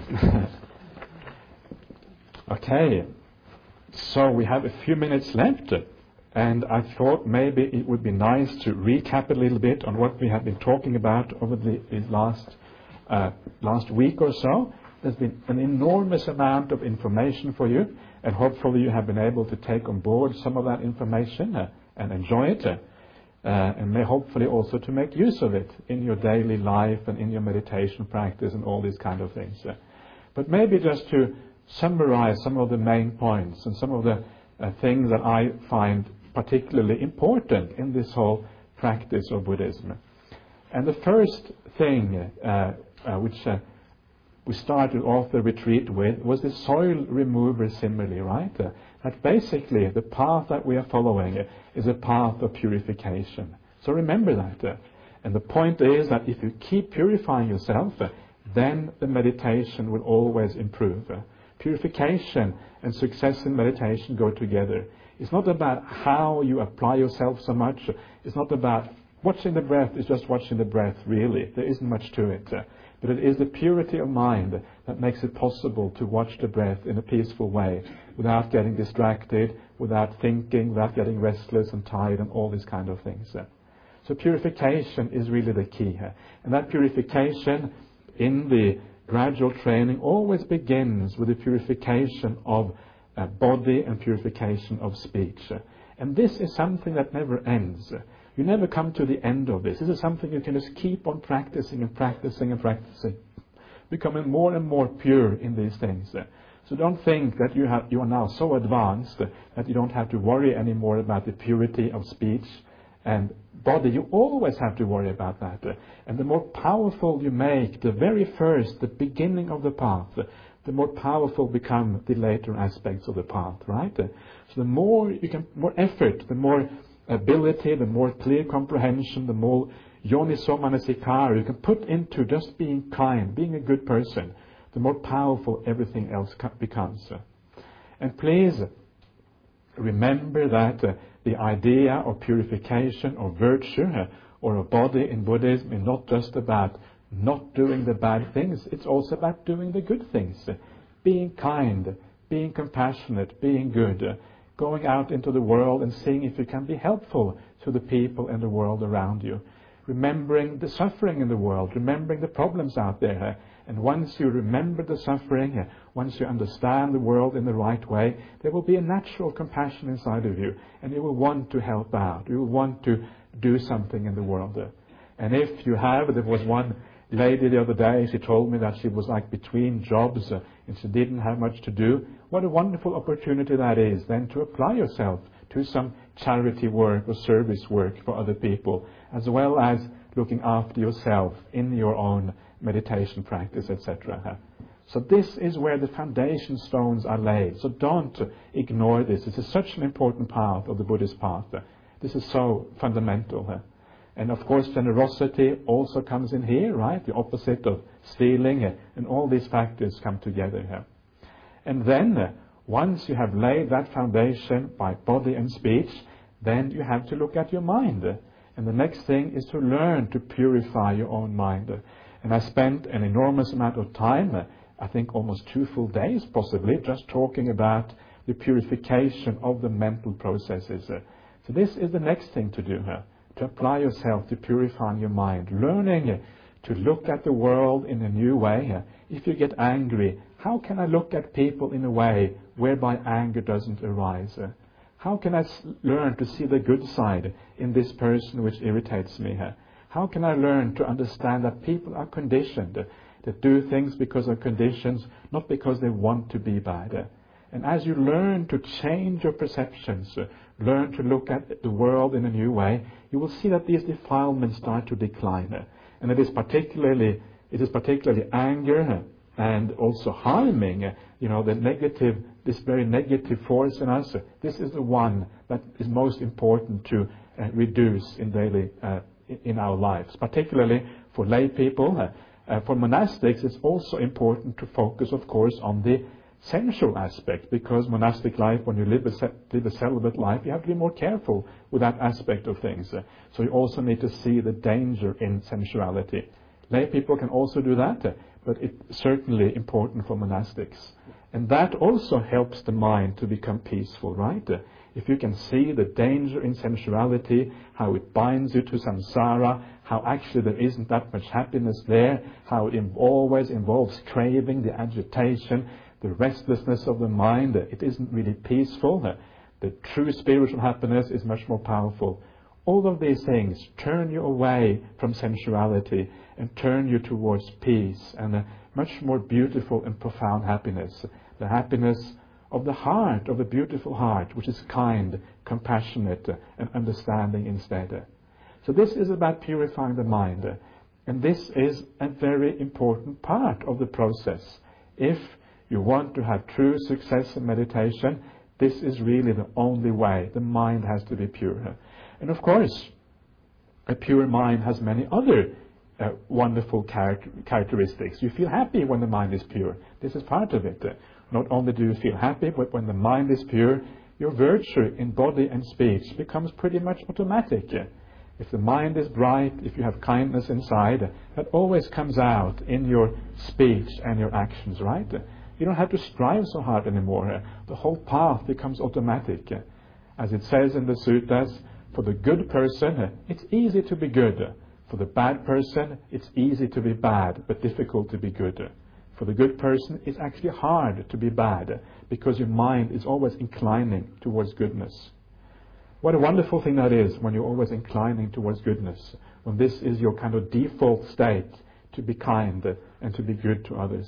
okay, so we have a few minutes left, and I thought maybe it would be nice to recap a little bit on what we have been talking about over the last week or so. There's been an enormous amount of information for you, and hopefully you have been able to take on board some of that information and enjoy it, and may hopefully also to make use of it in your daily life and in your meditation practice and all these kind of things. But maybe just to summarize some of the main points and some of the things that I find particularly important in this whole practice of Buddhism. And the first thing which we started off the retreat with was the soil remover simile, right? That basically the path that we are following is a path of purification. So remember that. And the point is that if you keep purifying yourself, then the meditation will always improve. Purification and success in meditation go together. It's not about how you apply yourself so much. It's not about watching the breath. It's just watching the breath, really. There isn't much to it. But it is the purity of mind that makes it possible to watch the breath in a peaceful way, without getting distracted, without thinking, without getting restless and tired and all these kind of things. So purification is really the key here. And that purification in the gradual training always begins with the purification of body and purification of speech. And this is something that never ends. You never come to the end of this. This is something you can just keep on practicing and practicing and practicing, becoming more and more pure in these things. So don't think that you are now so advanced that you don't have to worry anymore about the purity of speech and body. You always have to worry about that. And the more powerful you make the very first, the beginning of the path, the more powerful become the later aspects of the path, right? So the more effort, the more ability, the more clear comprehension, the more yoniso manasikara you can put into just being kind, being a good person, the more powerful everything else becomes. And please remember that the idea of purification or virtue or a body in Buddhism is not just about not doing the bad things, it's also about doing the good things. Being kind, being compassionate, being good, going out into the world and seeing if you can be helpful to the people in the world around you. Remembering the suffering in the world, remembering the problems out there. And once you remember the suffering, once you understand the world in the right way, there will be a natural compassion inside of you, and you will want to help out. You will want to do something in the world. And if you have, there was one lady the other day, she told me that she was like between jobs and she didn't have much to do. What a wonderful opportunity that is then to apply yourself to some charity work or service work for other people, as well as looking after yourself in your own meditation practice, etc. So this is where the foundation stones are laid. So don't ignore this. This is such an important part of the Buddhist path. This is so fundamental. And of course generosity also comes in here, right? The opposite of stealing, and all these factors come together here. And then once you have laid that foundation by body and speech, then you have to look at your mind. And the next thing is to learn to purify your own mind. And I spent an enormous amount of time, I think almost 2 full days possibly, just talking about the purification of the mental processes. So this is the next thing to do, to apply yourself to purifying your mind, learning to look at the world in a new way. If you get angry, how can I look at people in a way whereby anger doesn't arise? How can I learn to see the good side in this person which irritates me? How can I learn to understand that people are conditioned, that do things because of conditions, not because they want to be bad? And as you learn to change your perceptions, learn to look at the world in a new way, you will see that these defilements start to decline. And it is particularly anger and also harming, this very negative force in us. This is the one that is most important to reduce in our lives, particularly for lay people. For monastics, it's also important to focus, of course, on the sensual aspect, because monastic life, when you live a celibate life, you have to be more careful with that aspect of things. So you also need to see the danger in sensuality. Lay people can also do that, but it's certainly important for monastics. And that also helps the mind to become peaceful, right? If you can see the danger in sensuality, how it binds you to samsara, how actually there isn't that much happiness there, how it always involves craving, the agitation, the restlessness of the mind, it isn't really peaceful. The true spiritual happiness is much more powerful. All of these things turn you away from sensuality and turn you towards peace and a much more beautiful and profound happiness. The happiness of the heart, of the beautiful heart, which is kind, compassionate, and understanding instead. So this is about purifying the mind. And this is a very important part of the process. If you want to have true success in meditation, this is really the only way. The mind has to be pure. And of course, a pure mind has many other wonderful characteristics. You feel happy when the mind is pure. This is part of it. Not only do you feel happy, but when the mind is pure, your virtue in body and speech becomes pretty much automatic. If the mind is bright, if you have kindness inside, that always comes out in your speech and your actions, right? You don't have to strive so hard anymore. The whole path becomes automatic. As it says in the suttas, for the good person, it's easy to be good. For the bad person, it's easy to be bad, but difficult to be good. For the good person, it's actually hard to be bad, because your mind is always inclining towards goodness. What a wonderful thing that is, when you're always inclining towards goodness, when this is your kind of default state, to be kind and to be good to others.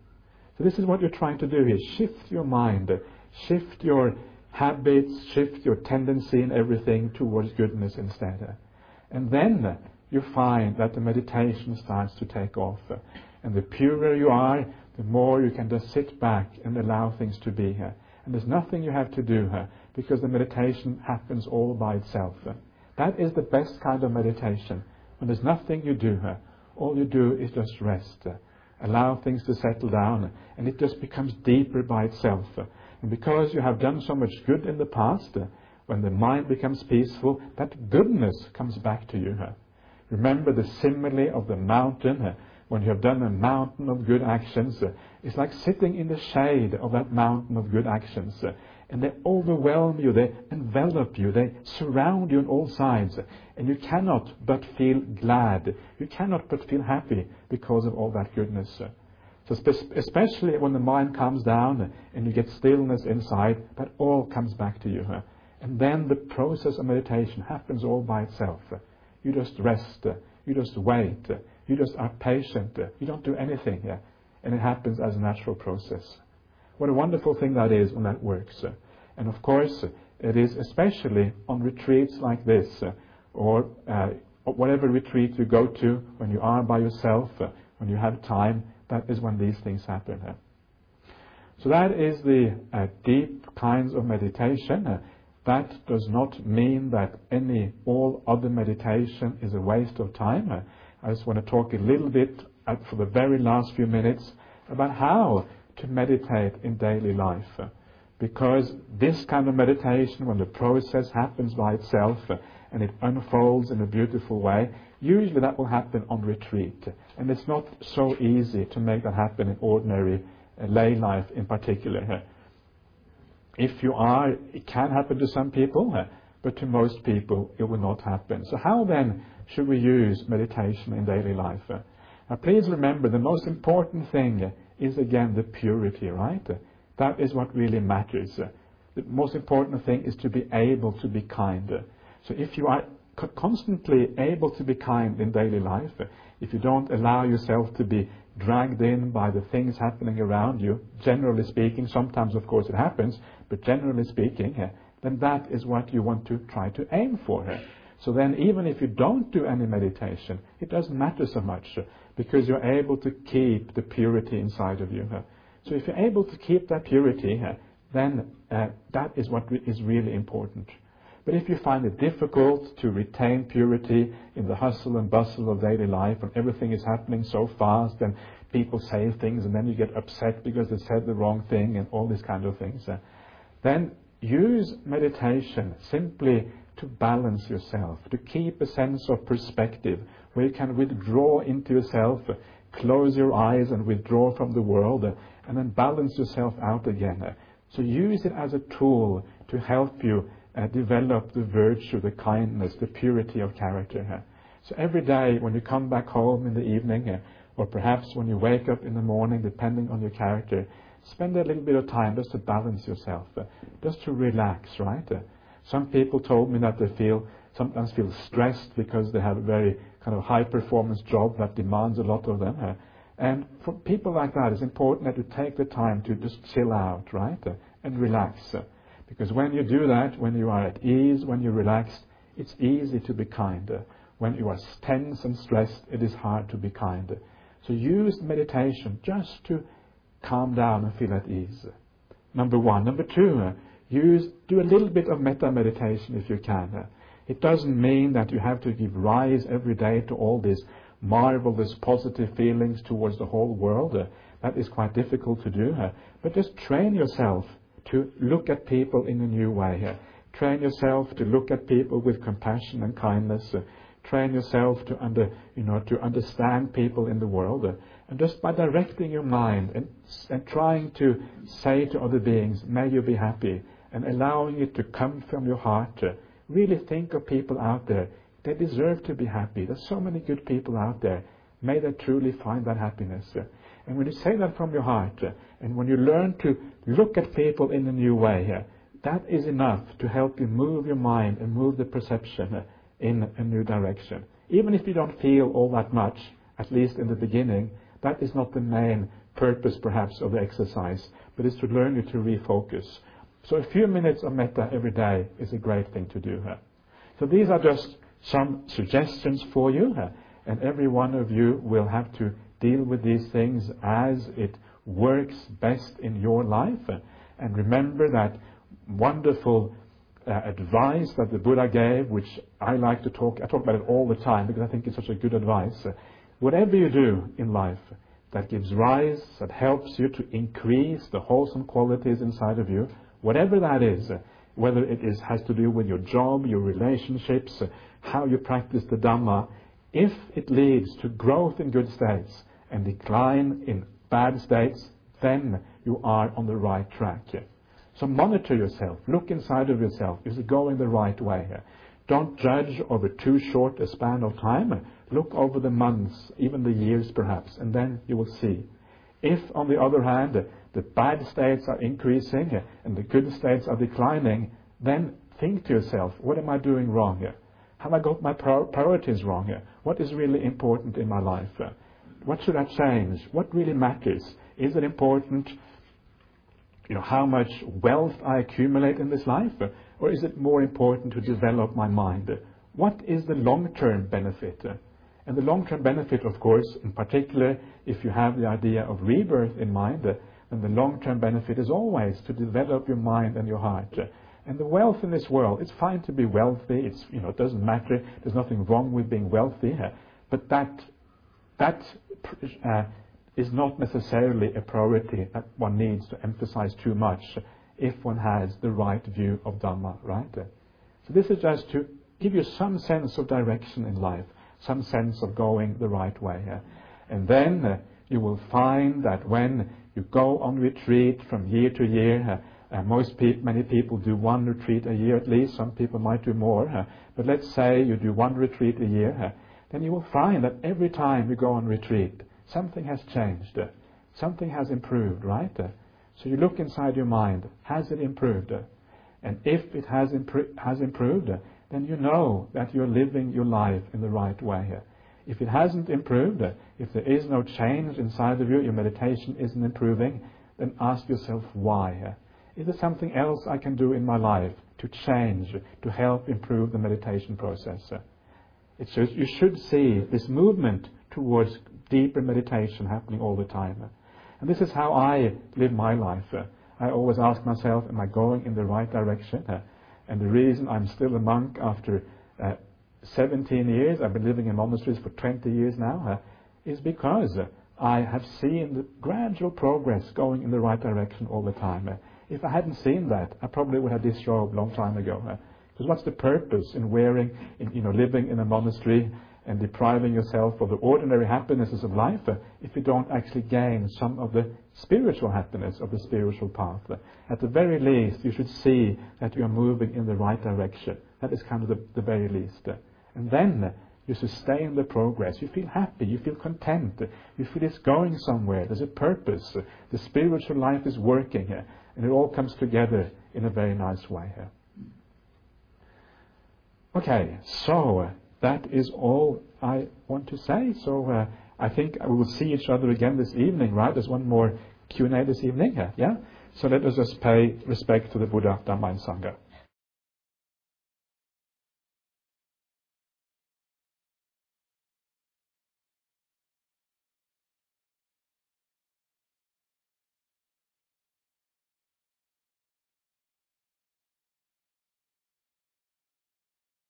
So this is what you're trying to do here. Shift your mind, shift your habits, shift your tendency in everything towards goodness instead. And then you find that the meditation starts to take off. And the purer you are, the more you can just sit back and allow things to be here. And there's nothing you have to do here, because the meditation happens all by itself. That is the best kind of meditation. When there's nothing you do here, all you do is just rest. Allow things to settle down, and it just becomes deeper by itself. And because you have done so much good in the past, when the mind becomes peaceful, that goodness comes back to you. Remember the simile of the mountain. When you have done a mountain of good actions, it's like sitting in the shade of that mountain of good actions. And they overwhelm you, they envelop you, they surround you on all sides. And you cannot but feel glad. You cannot but feel happy because of all that goodness. So especially when the mind calms down and you get stillness inside, that all comes back to you. And then the process of meditation happens all by itself. You just rest, you just wait, you just are patient, you don't do anything here. And it happens as a natural process. What a wonderful thing that is when that works. And of course, it is especially on retreats like this, or whatever retreat you go to, when you are by yourself, when you have time, that is when these things happen. So that is the deep kinds of meditation. That does not mean that all other meditation is a waste of time. I just want to talk a little bit for the very last few minutes about how to meditate in daily life. Because this kind of meditation, when the process happens by itself and it unfolds in a beautiful way, usually that will happen on retreat. And it's not so easy to make that happen in ordinary lay life in particular. It can happen to some people, but to most people it will not happen. So how then should we use meditation in daily life? Now please remember, the most important thing is again the purity, right? That is what really matters. The most important thing is to be able to be kind. So if you are constantly able to be kind in daily life, if you don't allow yourself to be dragged in by the things happening around you, generally speaking, sometimes of course it happens, but generally speaking, then that is what you want to try to aim for. So then even if you don't do any meditation, it doesn't matter so much, because you're able to keep the purity inside of you. So if you're able to keep that purity, then that is what is really important. But if you find it difficult to retain purity in the hustle and bustle of daily life, and everything is happening so fast, and people say things, and then you get upset because they said the wrong thing, and all these kind of things, then use meditation simply to balance yourself, to keep a sense of perspective, where you can withdraw into yourself, close your eyes and withdraw from the world, and then balance yourself out again. So use it as a tool to help you develop the virtue, the kindness, the purity of character. So every day when you come back home in the evening, or perhaps when you wake up in the morning, depending on your character, spend a little bit of time just to balance yourself, just to relax, right? Some people told me that they sometimes feel stressed because they have a very kind of high-performance job that demands a lot of them. And for people like that, it's important that you take the time to just chill out, right? And relax. Because when you do that, when you are at ease, when you're relaxed, it's easy to be kind. When you are tense and stressed, it is hard to be kind. So use meditation just to calm down and feel at ease. Number one. Number two, do a little bit of metta meditation if you can. It doesn't mean that you have to give rise every day to all these marvelous positive feelings towards the whole world. That is quite difficult to do. But just train yourself to look at people in a new way. Train yourself to look at people with compassion and kindness. Train yourself to understand people in the world. And just by directing your mind and trying to say to other beings, may you be happy, and allowing it to come from your heart, really think of people out there. They deserve to be happy. There's so many good people out there. May they truly find that happiness. And when you say that from your heart, and when you learn to look at people in a new way, that is enough to help you move your mind and move the perception in a new direction. Even if you don't feel all that much, at least in the beginning, that is not the main purpose perhaps of the exercise, but it's to learn you to refocus. So a few minutes of metta every day is a great thing to do. So these are just some suggestions for you, and every one of you will have to deal with these things as it works best in your life. And remember that wonderful advice that the Buddha gave, which I talk about it all the time because I think it's such a good advice. Whatever you do in life that gives rise, that helps you to increase the wholesome qualities inside of you, whatever that is, whether it has to do with your job, your relationships, how you practice the Dhamma, if it leads to growth in good states and decline in bad states, then you are on the right track. So monitor yourself. Look inside of yourself. Is it going the right way? Don't judge over too short a span of time. Look over the months, even the years perhaps, and then you will see. If, on the other hand, the bad states are increasing and the good states are declining, then think to yourself, what am I doing wrong here? Have I got my priorities wrong here? What is really important in my life? What should I change? What really matters? Is it important, how much wealth I accumulate in this life? Or is it more important to develop my mind? What is the long-term benefit? And the long-term benefit, of course, in particular, if you have the idea of rebirth in mind, then the long-term benefit is always to develop your mind and your heart. And the wealth in this world, it's fine to be wealthy. It doesn't matter. There's nothing wrong with being wealthy. But that is not necessarily a priority that one needs to emphasize too much if one has the right view of Dhamma, right? So this is just to give you some sense of direction in life, some sense of going the right way. And then you will find that when you go on retreat from year to year, many people do one retreat a year at least, some people might do more, but let's say you do one retreat a year, then you will find that every time you go on retreat, something has changed, something has improved, right? So you look inside your mind, has it improved? And if it has improved, then you know that you're living your life in the right way. If it hasn't improved, if there is no change inside of you, your meditation isn't improving, then ask yourself why. Is there something else I can do in my life to change, to help improve the meditation process? You should see this movement towards deeper meditation happening all the time. And this is how I live my life. I always ask myself, am I going in the right direction? And the reason I'm still a monk after 17 years, I've been living in monasteries for 20 years now, is because I have seen the gradual progress going in the right direction all the time. If I hadn't seen that, I probably would have disrobed a long time ago. Because what's the purpose in living in a monastery and depriving yourself of the ordinary happinesses of life if you don't actually gain some of the spiritual happiness of the spiritual path? At the very least, you should see that you are moving in the right direction. That is kind of the very least. And then you sustain the progress. You feel happy. You feel content. You feel it's going somewhere. There's a purpose. The spiritual life is working here. And it all comes together in a very nice way here. Okay, so that is all I want to say. So I think we will see each other again this evening, right? There's one more Q&A this evening, yeah? So let us just pay respect to the Buddha, Dhamma and Sangha.